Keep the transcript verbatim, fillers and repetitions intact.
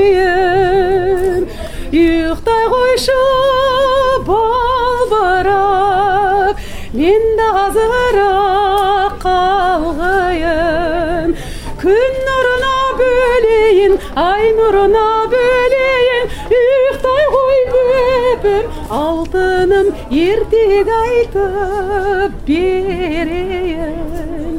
берейін. Ұйықтай қойшы балбырап, мен де азырақ қалғайын. Күн нұрына бөлейін, ай нұрына бөлейін, ұйықтай қой бөпім, алтыным ертек айтып берейін.